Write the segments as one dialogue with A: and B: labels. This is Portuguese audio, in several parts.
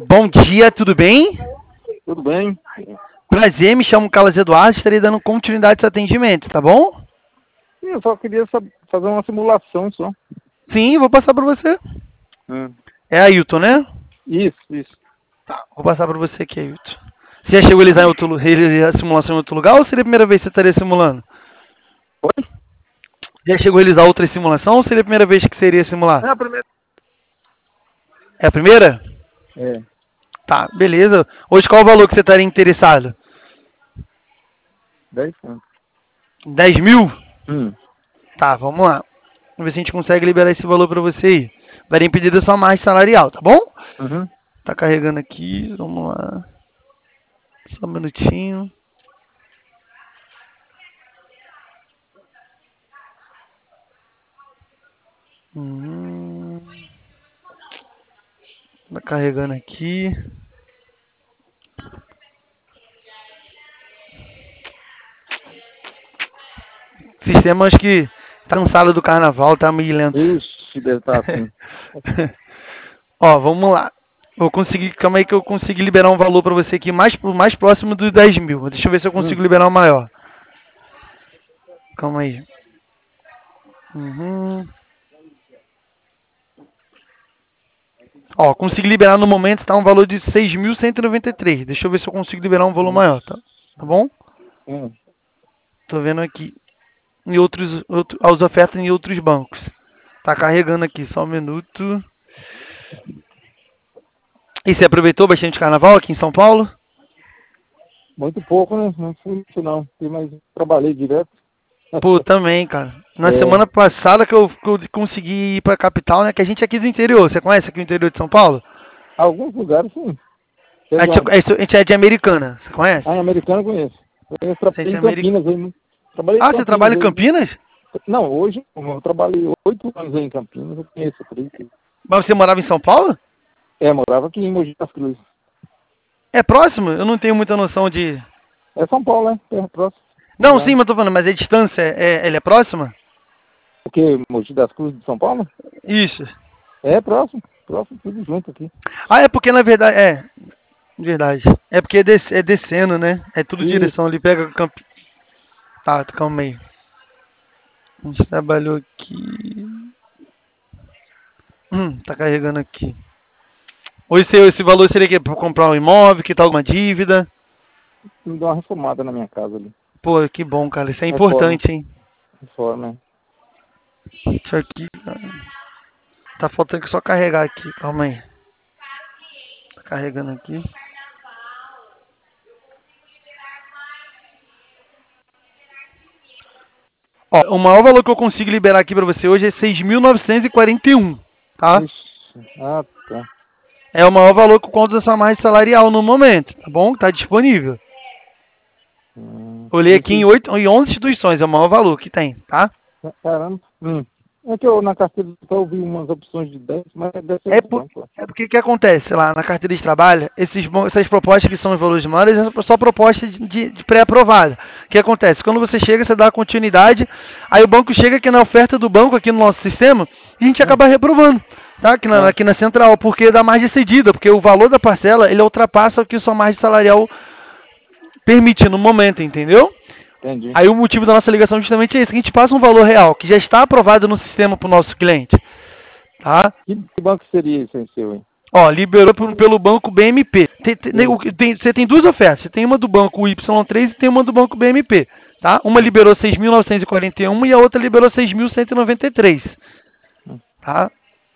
A: Bom dia, tudo bem?
B: Tudo bem?
A: Prazer, me chamo Carlos Eduardo, estarei dando continuidade a esse atendimento, tá bom?
B: Sim, eu só queria fazer uma simulação só.
A: Sim, vou passar para você.
B: Hum.
A: É Ailton, né?
B: Isso.
A: Tá, vou passar para você aqui, Ailton. Você já chegou a realizar a simulação em outro lugar ou seria a primeira vez que você estaria simulando?
B: Oi?
A: Já chegou a realizar outra simulação ou seria a primeira vez que você iria simular?
B: É a primeira.
A: É a primeira?
B: É.
A: Tá, beleza. Hoje qual o valor que você estaria interessado?
B: 10 conto.
A: 10 mil?
B: Hum.
A: Tá, vamos lá. Vamos ver se a gente consegue liberar esse valor para você aí. Vai impedir da sua margem salarial, tá bom?
B: Uhum.
A: Tá carregando aqui, vamos lá. Só um minutinho. Tá carregando aqui. Sistema acho que tá cansado do carnaval, tá meio lento.
B: Ixi, deve estar assim.
A: Ó, vamos lá. Vou conseguir, calma aí que eu consegui liberar um valor para você aqui mais próximo dos 10 mil. Deixa eu ver se eu consigo liberar um maior. Calma aí. Ó, consegui liberar no momento, tá um valor de 6.193. Deixa eu ver se eu consigo liberar um valor maior, tá? Tá bom? Tô vendo aqui em as ofertas em outros bancos. Tá carregando aqui, só um minuto. E você aproveitou bastante o carnaval aqui em São Paulo?
B: Muito pouco, né? Não fui muito não. Mas trabalhei direto.
A: Pô, também, cara. Na
B: É.
A: semana passada que eu consegui ir pra capital, né? Que a gente é aqui do interior. Você conhece aqui o interior de São Paulo?
B: Alguns lugares, sim.
A: A gente é de Americana. Você conhece?
B: Ah, em Americana eu conheço. Eu trabalhei em Campinas aí.
A: Você trabalha em Campinas?
B: Não, hoje eu trabalhei 8 anos aí em Campinas. Eu conheço a Cruz.
A: Mas você morava em São Paulo?
B: É, morava aqui em Mogi das Cruzes.
A: É próximo? Eu não tenho muita noção de...
B: É São Paulo, né? É próximo.
A: Não, sim, mas eu tô falando, mas a distância, ele é próxima?
B: O que? Mogi das Cruzes de São Paulo?
A: Isso.
B: É próximo, tudo junto aqui.
A: Ah, é porque na verdade, verdade. É porque é descendo, né? É tudo direção ali, pega o campo. Tá, calma aí. A gente trabalhou aqui. Tá carregando aqui. Hoje esse valor seria que pra comprar um imóvel, que tal alguma dívida?
B: Me deu uma reformada na minha casa ali.
A: Pô, que bom, cara. Isso é importante, hein?
B: Reforma, né?
A: Isso aqui, cara. Tá faltando que só carregar aqui. Calma aí. Tá carregando aqui. Ó, o maior valor que eu consigo liberar aqui pra você hoje é 6.941, tá?
B: Ixi, tá.
A: É o maior valor que conta dessa margem salarial no momento, tá bom? Tá disponível. Olhei aqui em 11 instituições, é o maior valor que tem, tá?
B: Caramba. É que eu na carteira só ouvi umas opções de 10, mas deve ser
A: é porque o que acontece lá na carteira de trabalho, essas propostas que são os valores maiores, são só propostas de pré-aprovada. O que acontece? Quando você chega, você dá a continuidade, aí o banco chega aqui na oferta do banco, aqui no nosso sistema, e a gente acaba reprovando, tá? Aqui na central, porque dá margem cedida, porque o valor da parcela, ele ultrapassa o que sua margem salarial permite no momento, entendeu?
B: Entendi.
A: Aí o motivo da nossa ligação justamente é esse, que a gente passa um valor real, que já está aprovado no sistema para o nosso cliente. Tá?
B: Que banco seria esse seu, hein?
A: Ó, liberou pelo banco BMP. Você tem duas ofertas. Você tem uma do banco Y3 e tem uma do banco BMP. Tá? Uma liberou 6.941 e a outra liberou 6.193. Tá?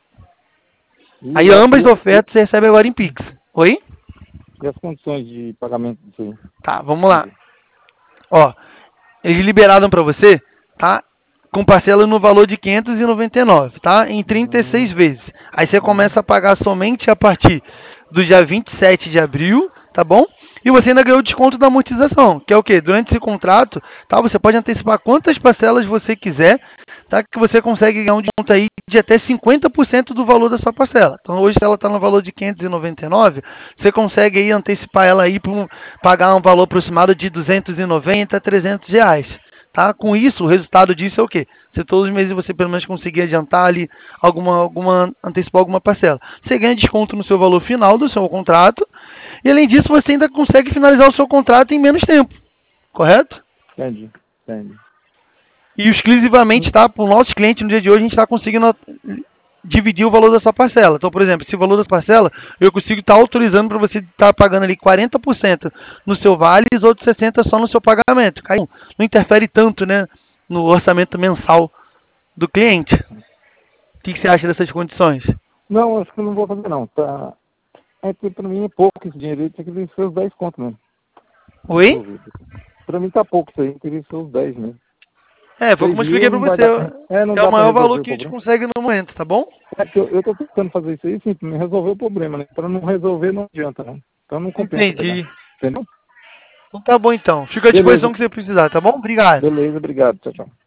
A: Aí ambas as ofertas você recebe agora em Pix. Oi?
B: E as condições de pagamento disso aí?
A: Tá, vamos lá. Ó, eles liberaram para você, tá? Com parcela no valor de 599, tá? Em 36 vezes. Aí você começa a pagar somente a partir do dia 27 de abril, tá bom? E você ainda ganhou o desconto da amortização, que é o quê? Durante esse contrato, tá? Você pode antecipar quantas parcelas você quiser, tá? Que você consegue ganhar um desconto aí de até 50% do valor da sua parcela. Então hoje, se ela está no valor de 599, você consegue aí antecipar ela aí para pagar um valor aproximado de 290 a 300 reais. tá? Com isso, o resultado disso é o quê? Se todos os meses você pelo menos conseguir adiantar ali antecipar alguma parcela. Você ganha desconto no seu valor final do seu contrato e além disso você ainda consegue finalizar o seu contrato em menos tempo, correto?
B: Entendi, entendi.
A: E exclusivamente, tá? Para o nosso cliente no dia de hoje a gente está conseguindo dividir o valor da sua parcela. Então, por exemplo, esse valor da parcela, eu consigo estar autorizando para você estar pagando ali 40% no seu vale e os outros 60% só no seu pagamento. Não interfere tanto, né, no orçamento mensal do cliente. O que você acha dessas condições?
B: Não, acho que eu não vou fazer não. Tá. É que pra mim é pouco esse dinheiro aí, tem que vencer os 10 contos mesmo.
A: Oi?
B: Pra mim tá pouco isso aí, tem que vencer os 10 mesmo.
A: Foi como eu expliquei para você.
B: Não
A: É o
B: dá pra
A: maior valor
B: resolver
A: que
B: o
A: a gente
B: problema.
A: consegue no momento, tá bom?
B: É que eu tô tentando fazer isso aí, sim, pra me resolver o problema, né? Pra não resolver não adianta, não. Então não compensa pegar.
A: Entendi.
B: Entendeu?
A: Então tá bom então. Fica à
B: Beleza.
A: disposição que você precisar, tá bom? Obrigado.
B: Beleza, obrigado. Tchau, tchau.